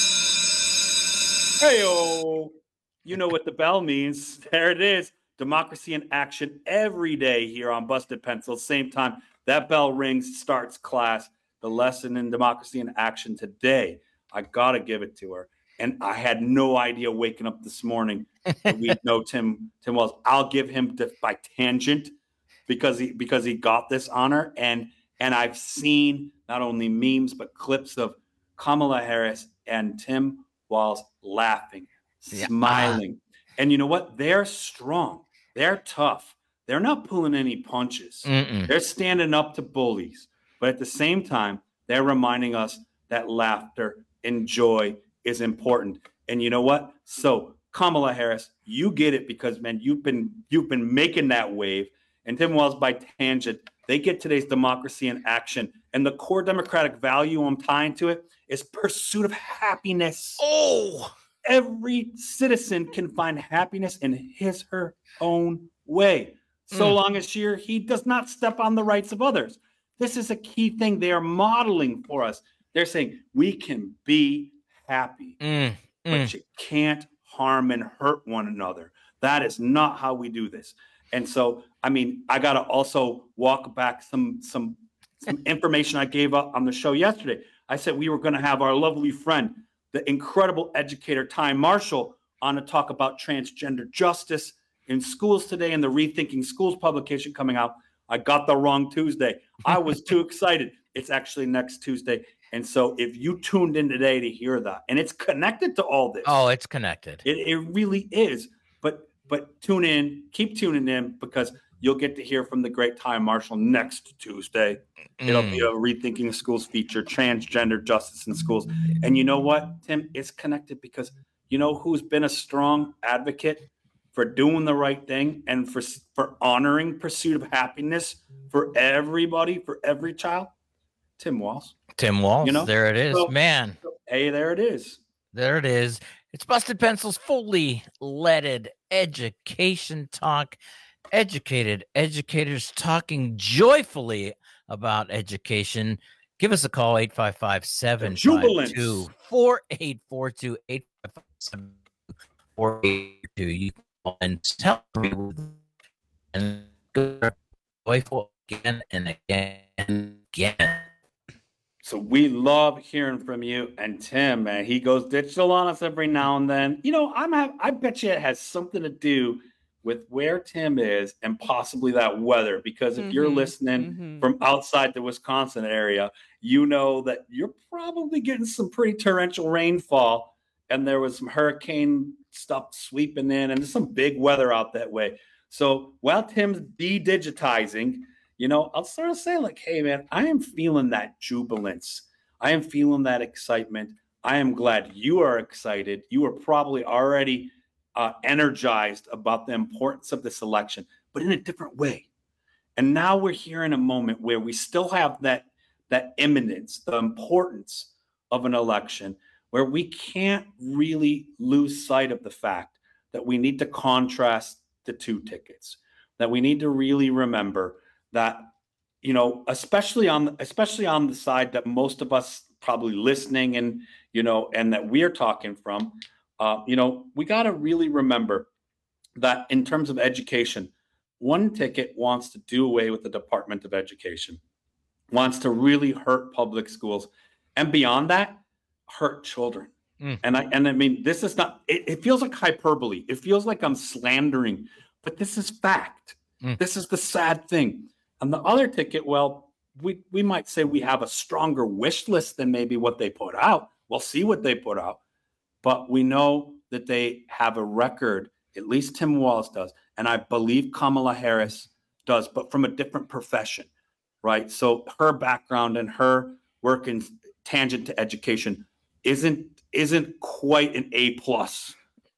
Hey-o, you know what the bell means. There it is. Democracy in action every day here on Busted Pencils. Same time that bell rings, starts class. The lesson in democracy in action today. I got to give it to her. And I had no idea waking up this morning that we know Tim Tim Walz. I'll give him to, by tangent because he because he got this honor. And and I've seen not only memes but clips of Kamala Harris and Tim Walz laughing, yeah. smiling. And you know what? They're strong. They're tough. They're not pulling any punches. Mm-mm. They're standing up to bullies. But at the same time, they're reminding us that laughter and joy is important. And you know what? So Kamala Harris, you get it because, man, you've been you've been making that wave. And Tim Walz, by tangent, they get today's democracy in action. And the core democratic value I'm tying to it is pursuit of happiness. Oh, every citizen can find happiness in his her own way, so mm. long as she or he does not step on the rights of others. This is a key thing they are modeling for us. They're saying we can be happy, mm. but mm. you can't harm and hurt one another. That is not how we do this. And so, I mean, I got to also walk back some some some information I gave up on the show yesterday. I said we were going to have our lovely friend, the incredible educator Ty Marshall, on to talk about transgender justice in schools today and the Rethinking Schools publication coming out. I got the wrong Tuesday. I was too excited. It's actually next Tuesday. And so if you tuned in today to hear that, and it's connected to all this. Oh, it's connected. It, it really is. But but tune in, keep tuning in, because you'll get to hear from the great Ty Marshall next Tuesday. Mm. It'll be a Rethinking Schools feature, transgender justice in schools. And you know what, Tim? It's connected because you know who's been a strong advocate for doing the right thing and for for honoring pursuit of happiness for everybody, for every child? Tim Walz. Tim Walz. You know? There it is, so, man. Hey, there it is. There it is. It's Busted Pencils, fully leaded education talk. Educated educators talking joyfully about education. Give us a call, eight five five, seven five two, four eight four two, eight five five, seven four eight two. You can call and tell me and joyful again and again and again. So we love hearing from you. And Tim, man, he goes digital on us every now and then. You know, I'm have, I bet you it has something to do with where Tim is and possibly that weather. Because if mm-hmm, you're listening mm-hmm. from outside the Wisconsin area, you know that you're probably getting some pretty torrential rainfall. And there was some hurricane stuff sweeping in and there's some big weather out that way. So while Tim's de-digitizing, you know, I'll sort of say like, hey, man, I am feeling that jubilance. I am feeling that excitement. I am glad you are excited. You are probably already uh, energized about the importance of this election, but in a different way. And now we're here in a moment where we still have that, that imminence, the importance of an election, where we can't really lose sight of the fact that we need to contrast the two tickets, that we need to really remember that, you know, especially on especially on the side that most of us probably listening and, you know, and that we're talking from, uh, you know, we got to really remember that in terms of education, one ticket wants to do away with the Department of Education, wants to really hurt public schools, and beyond that, hurt children. Mm. And I and I mean, this is not. It, it feels like hyperbole. It feels like I'm slandering, but this is fact. Mm. This is the sad thing. And the other ticket, well, we, we might say we have a stronger wish list than maybe what they put out. We'll see what they put out. But we know that they have a record, at least Tim Walz does, and I believe Kamala Harris does, but from a different profession, right? So her background and her work in tangent to education isn't isn't quite an A plus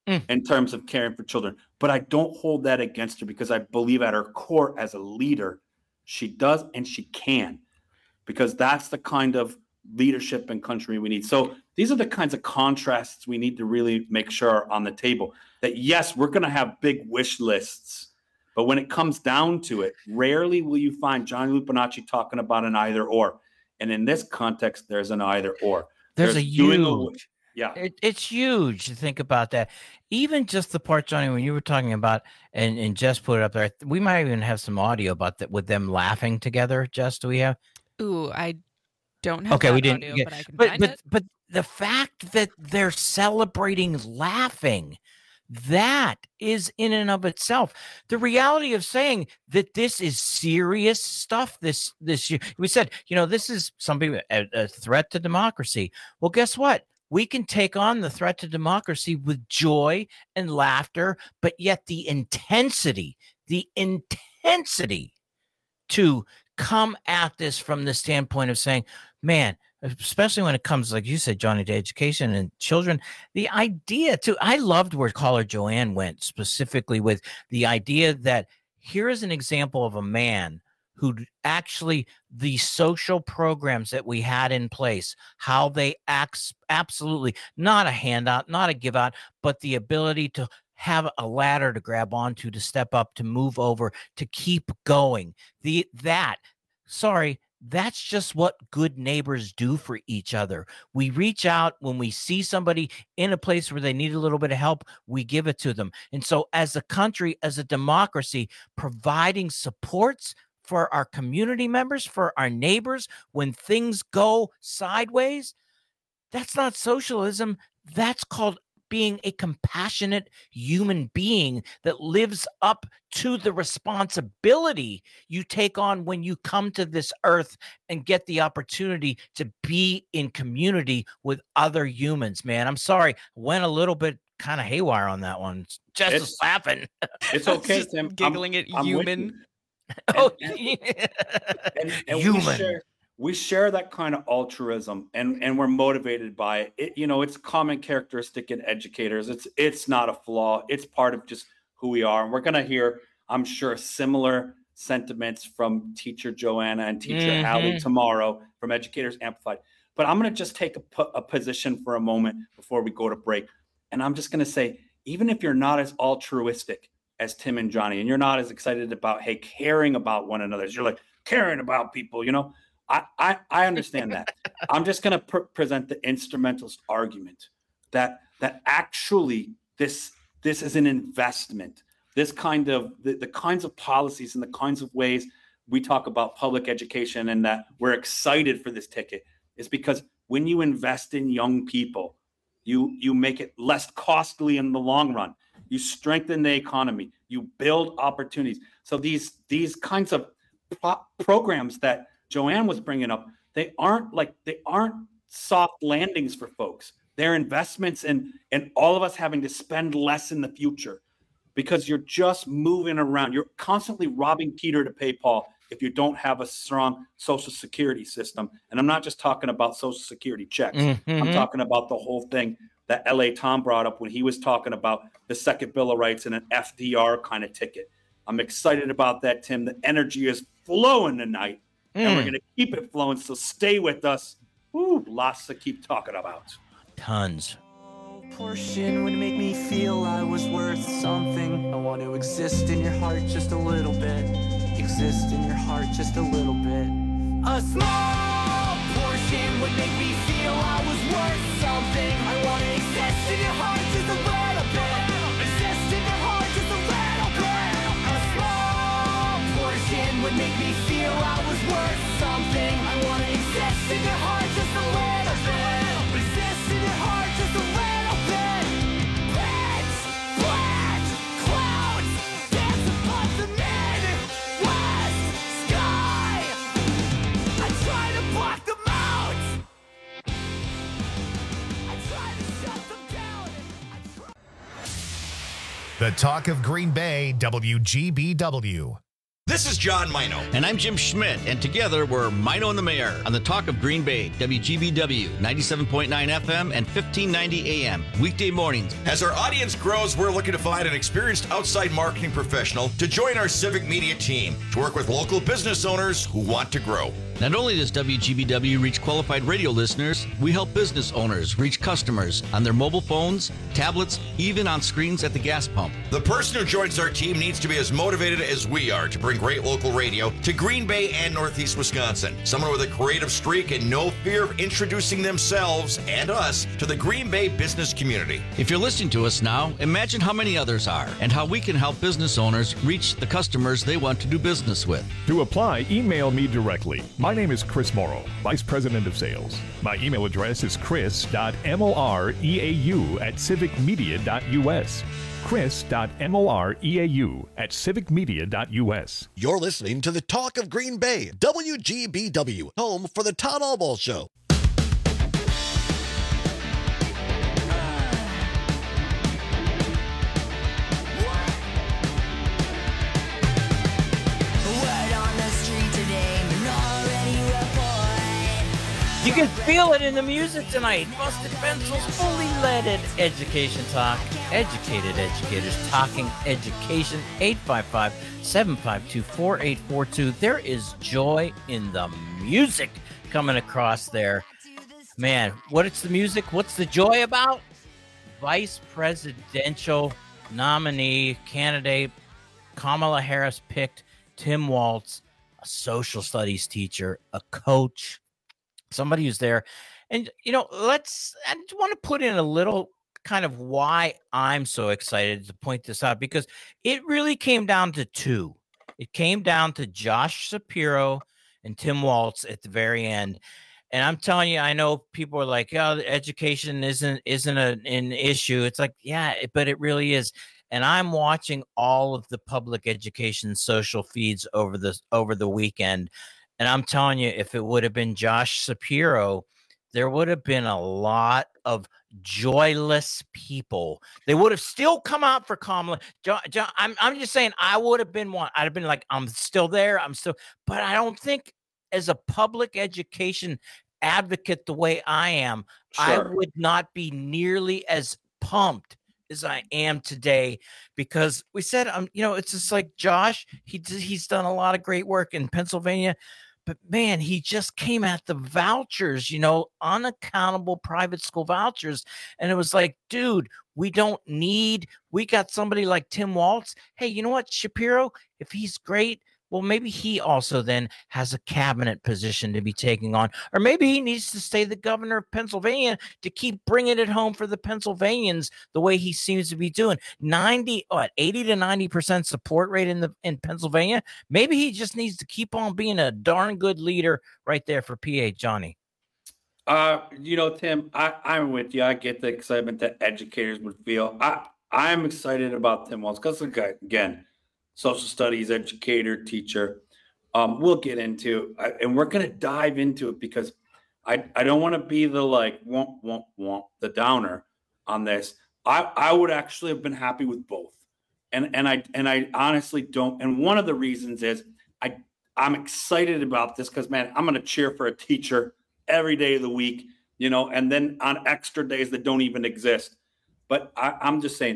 mm. in terms of caring for children. But I don't hold that against her because I believe at her core as a leader, she does and she can, because that's the kind of leadership and country we need. So these are the kinds of contrasts we need to really make sure are on the table. That yes, we're going to have big wish lists, but when it comes down to it, rarely will you find Johnny Lupinacci talking about an either or. And in this context, there's an either or. There's, there's a huge, a, yeah, it, it's huge to think about that. Even just the part, Johnny, when you were talking about, and, and Jess put it up there, we might even have some audio about that with them laughing together. Jess, do we have? Ooh, I don't have okay, that we didn't audio, get, but I can but, find but, it. But the fact that they're celebrating laughing, that is in and of itself the reality of saying that this is serious stuff. This this year, we said, you know, this is something a, a threat to democracy. Well, guess what? We can take on the threat to democracy with joy and laughter, but yet the intensity, the intensity to come at this from the standpoint of saying, man, especially when it comes, like you said, Johnny, to education and children, the idea too, I loved where caller Joanne went specifically with the idea that here is an example of a man who actually, the social programs that we had in place, how they act, absolutely not a handout, not a give out, but the ability to have a ladder to grab onto, to step up, to move over, to keep going. The that, sorry, that's just what good neighbors do for each other. We reach out when we see somebody in a place where they need a little bit of help, we give it to them. And so as a country, as a democracy, providing supports for our community members, for our neighbors, when things go sideways, that's not socialism. That's called being a compassionate human being that lives up to the responsibility you take on when you come to this earth and get the opportunity to be in community with other humans, man. I'm sorry, went a little bit kind of haywire on that one. Just it's, laughing. It's okay, just Tim. Giggling I'm, at I'm human. Oh, and, and, and human. We share, we share that kind of altruism, and, and we're motivated by it. it. You know, it's a common characteristic in educators. It's it's not a flaw. It's part of just who we are. And we're going to hear, I'm sure, similar sentiments from teacher Joanna and teacher Mm-hmm. Allie tomorrow from Educators Amplified. But I'm going to just take a, a position for a moment before we go to break. And I'm just going to say, even if you're not as altruistic as Tim and Johnny, and you're not as excited about, hey, caring about one another, you're like caring about people, you know, I, I, I understand that. I'm just going to pr- present the instrumentalist argument that that actually this this is an investment. This kind of the, the kinds of policies and the kinds of ways we talk about public education and that we're excited for this ticket is because when you invest in young people, you you make it less costly in the long run. You strengthen the economy. You build opportunities. So these these kinds of pro- programs that Joanne was bringing up, they aren't like they aren't soft landings for folks. They're investments in in all of us having to spend less in the future, because you're just moving around. You're constantly robbing Peter to pay Paul if you don't have a strong Social Security system. And I'm not just talking about Social Security checks. Mm-hmm. I'm talking about the whole thing that L A Tom brought up when he was talking about the second Bill of Rights and an F D R kind of ticket. I'm excited about that, Tim. The energy is flowing tonight, mm. and we're going to keep it flowing. So stay with us. Ooh, lots to keep talking about. Tons. Portion would make me feel I was worth something. I want to exist in your heart just a little bit. Exist in your heart just a little bit. A small portion would make me feel I was worth something. I want to exist in your heart just a little bit. Exist in your heart just a little bit. A small portion would make me feel I was worth something. I want to exist in your heart just a little bit. Exist in your heart just a little bit. Pitch black clouds dance above the Midwest sky. I try to block them out. I try to shut them down. The Talk of Green Bay, W G B W. This is John Mino. And I'm Jim Schmidt, and together we're Mino and the Mayor on the Talk of Green Bay, W G B W, ninety-seven point nine F M and fifteen ninety A M, weekday mornings. As our audience grows, we're looking to find an experienced outside marketing professional to join our civic media team to work with local business owners who want to grow. Not only does W G B W reach qualified radio listeners, we help business owners reach customers on their mobile phones, tablets, even on screens at the gas pump. The person who joins our team needs to be as motivated as we are to bring great local radio to Green Bay and Northeast Wisconsin. Someone with a creative streak and no fear of introducing themselves and us to the Green Bay business community. If you're listening to us now, imagine how many others are and how we can help business owners reach the customers they want to do business with. To apply, email me directly. My name is Chris Morrow, Vice President of Sales. My email address is chris dot moreau at civic media dot u s. chris dot moreau at civic media dot u s. You're listening to the Talk of Green Bay, W G B W, home for the Todd Albaugh Show. You can feel it in the music tonight. Busted Pencils, fully leaded education talk. Educated educators talking education. eight five five, seven five two, four eight four two. There is joy in the music coming across there. Man, what is the music? What's the joy about? Vice presidential nominee candidate Kamala Harris picked Tim Walz, a social studies teacher, a coach, somebody who's there. And, you know, let's, I just want to put in a little kind of why I'm so excited to point this out, because it really came down to two. It came down to Josh Shapiro and Tim Walz at the very end. And I'm telling you, I know people are like, oh, education isn't, isn't a, an issue. It's like, yeah, but it really is. And I'm watching all of the public education social feeds over the, over the weekend. And I'm telling you, if it would have been Josh Shapiro, there would have been a lot of joyless people. They would have still come out for Kamala. John, John, I'm, I'm just saying, I would have been one. I'd have been like, I'm still there. I'm still, but I don't think as a public education advocate, the way I am, sure, I would not be nearly as pumped as I am today, because we said, um, you know, it's just like Josh, he he's done a lot of great work in Pennsylvania, but man, he just came at the vouchers, you know, unaccountable private school vouchers. And it was like, dude, we don't need, we got somebody like Tim Walz. Hey, you know what, Shapiro, if he's great, well, maybe he also then has a cabinet position to be taking on, or maybe he needs to stay the governor of Pennsylvania to keep bringing it home for the Pennsylvanians the way he seems to be doing. ninety, what, eighty to ninety percent support rate in the in Pennsylvania. Maybe he just needs to keep on being a darn good leader right there for P A. Johnny. Uh, you know, Tim, I, I'm with you. I get the excitement that educators would feel. I, I'm excited about Tim Walz because, again, social studies educator, teacher. Um, we'll get into it, and we're going to dive into it because I, I don't want to be the like, won't, won't, won't, the downer on this. I, I would actually have been happy with both. And, and I, and I honestly don't. And one of the reasons is I, I'm excited about this because, man, I'm going to cheer for a teacher every day of the week, you know, and then on extra days that don't even exist. But I, I'm just saying,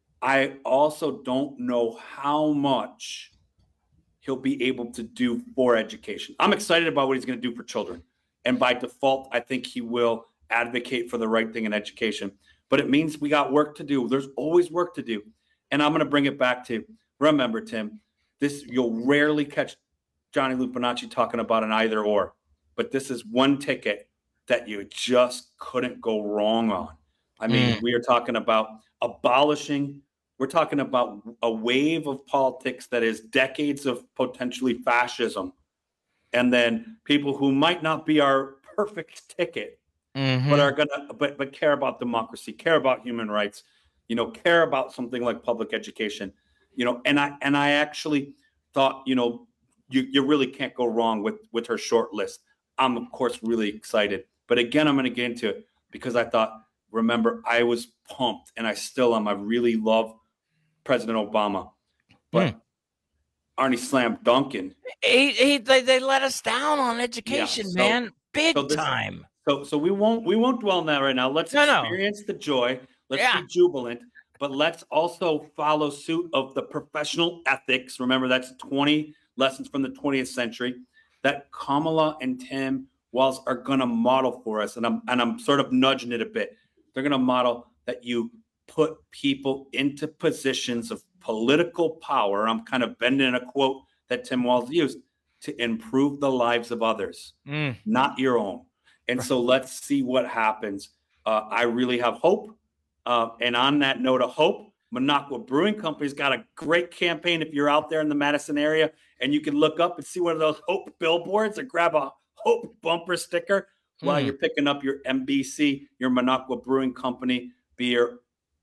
I also don't know how much he'll be able to do for education. I'm excited about what he's going to do for children. And by default, I think he will advocate for the right thing in education. But it means we got work to do. There's always work to do. And I'm going to bring it back to, remember, Tim, this, you'll rarely catch Johnny Lupinacci talking about an either or. But this is one ticket that you just couldn't go wrong on. I mean, mm. we are talking about abolishing. We're talking about a wave of politics that is decades of potentially fascism. And then people who might not be our perfect ticket, mm-hmm. but are going to, but, but care about democracy, care about human rights, you know, care about something like public education, you know, and I, and I actually thought, you know, you, you really can't go wrong with, with her short list. I'm of course really excited, but again, I'm going to get into it because I thought, remember, I was pumped and I still am. I really love President Obama, but mm. Arnie Slam Duncan. He, he, they, they let us down on education, Yeah, so- man. Big so this- time. So so we won't we won't dwell on that right now. Let's No, no. experience the joy. Let's Yeah. be jubilant, but let's also follow suit of the professional ethics. Remember, that's twenty lessons from the twentieth century that Kamala and Tim Walz are gonna model for us. And I'm and I'm sort of nudging it a bit. They're gonna model that you put people into positions of political power. I'm kind of bending a quote that Tim Walz used to improve the lives of others, Mm. not your own. And so let's see what happens. Uh, I really have hope. Uh, and on that note of hope, Minocqua Brewing Company's got a great campaign. If you're out there in the Madison area and you can look up and see one of those hope billboards or grab a hope bumper sticker while Mm. you're picking up your M B C, your Minocqua Brewing Company beer,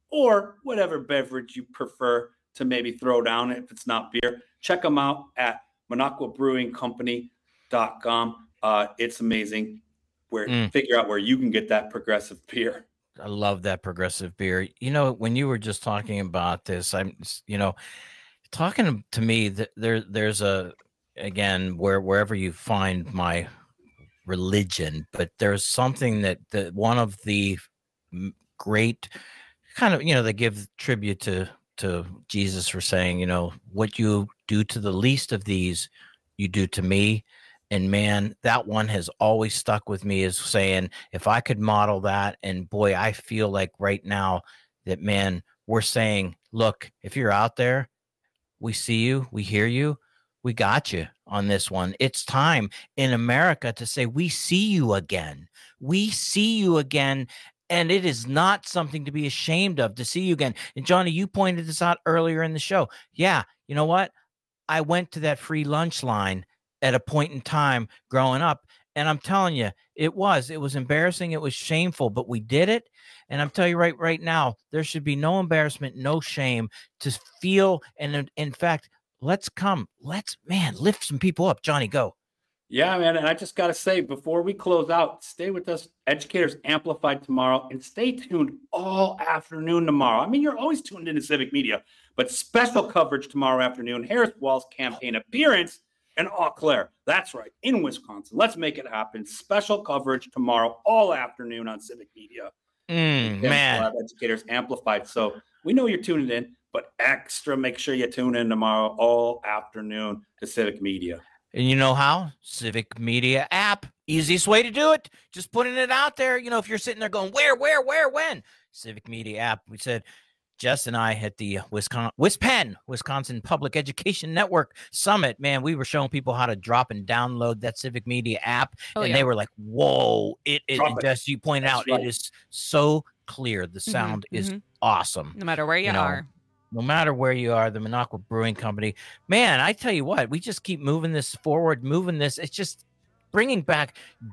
or whatever beverage you prefer to maybe throw down if it's not beer. Check them out at Minocqua Brewing Company dot com. Uh, it's amazing. Where Mm. figure out where you can get that progressive beer. I love that progressive beer. You know, when you were just talking about this, I'm, you know, talking to me that there, there's a, again, where wherever you find my religion, but there's something that that one of the m- great kind of, you know, they give tribute to to Jesus for saying, you know, what you do to the least of these, you do to me. And man, that one has always stuck with me, is saying, if I could model that, and boy, I feel like right now that, man, we're saying, look, if you're out there, we see you, we hear you, we got you on this one. It's time in America to say, we see you again. We see you again. And it is not something to be ashamed of to see you again. And Johnny, you pointed this out earlier in the show. Yeah, you know what? I went to that free lunch line at a point in time growing up. And I'm telling you, it was, it was embarrassing. It was shameful, but we did it. And I'm telling you right, right now, there should be no embarrassment, no shame to feel. And in, in fact, let's come, let's, man, lift some people up. Johnny, go. Yeah, man. And I just got to say, before we close out, stay with us, Educators Amplified, tomorrow, and stay tuned all afternoon tomorrow. I mean, you're always tuned into Civic Media, but special coverage tomorrow afternoon, Harris Walz campaign appearance in Eau Claire. That's right, in Wisconsin. Let's make it happen. Special coverage tomorrow, all afternoon on Civic Media. Mm, man. Educators Amplified. So we know you're tuning in, but extra make sure you tune in tomorrow, all afternoon to Civic Media. And you know how? Civic Media app. Easiest way to do it. Just putting it out there. You know, if you're sitting there going, where, where, where, when? Civic Media app. We said, Jess and I at the Wisconsin, WisPenn, Wisconsin Public Education Network Summit, man, we were showing people how to drop and download that Civic Media app. Oh, and yeah. they were like, whoa, it, it and it. Jess, you point That's out, right. it is so clear. The sound is mhm. awesome. No matter where you, You know, are. No matter where you are, the Minocqua Brewing Company, man, I tell you what, we just keep moving this forward, moving this. It's just bringing back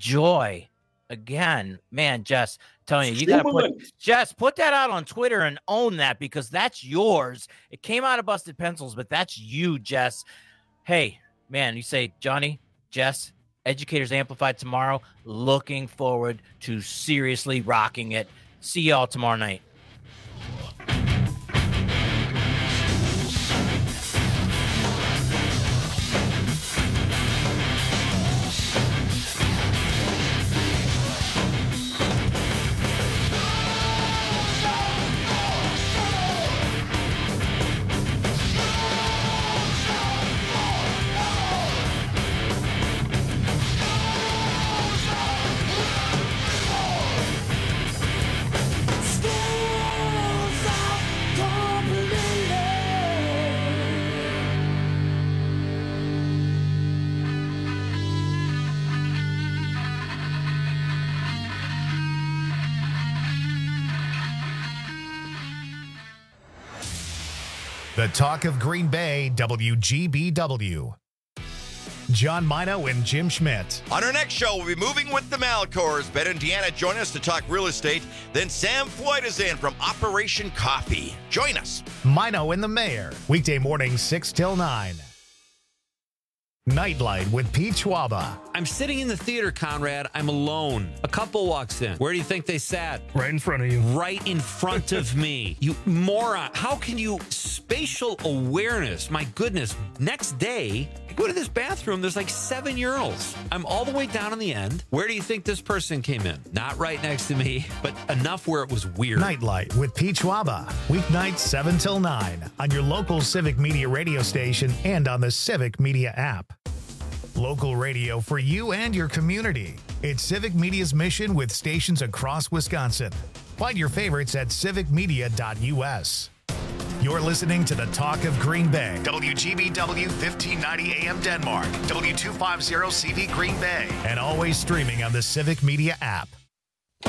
joy again. Man, Jess, telling you, you got to put, Jess, put that out on Twitter and own that, because that's yours. It came out of Busted Pencils, but that's you, Jess. Hey, man, you say, Johnny, Jess, Educators Amplified tomorrow. Looking forward to seriously rocking it. See y'all tomorrow night. The Talk of Green Bay, W G B W. John Mino and Jim Schmidt. On our next show, we'll be moving with the Malcors. Ben and Deanna join us to talk real estate. Then Sam Floyd is in from Operation Coffee. Join us. Mino and the Mayor. Weekday morning, six till nine. Nightlight with Pete Schwaba. I'm sitting in the theater, Conrad. I'm alone. A couple walks in. Where do you think they sat? Right in front of you. Right in front of me. You moron. How can you... Spatial awareness. My goodness. Next day, I go to this bathroom. There's like seven urinals. I'm all the way down in the end. Where do you think this person came in? Not right next to me, but enough where it was weird. Nightlight with Pete Schwaba. Weeknights seven till nine on your local Civic Media radio station and on the Civic Media app. Local radio for you and your community. It's Civic Media's mission with stations across Wisconsin. Find your favorites at civic media dot u s. You're listening to the Talk of Green Bay. W G B W fifteen ninety A M Denmark. W two fifty C V Green Bay. And always streaming on the Civic Media app.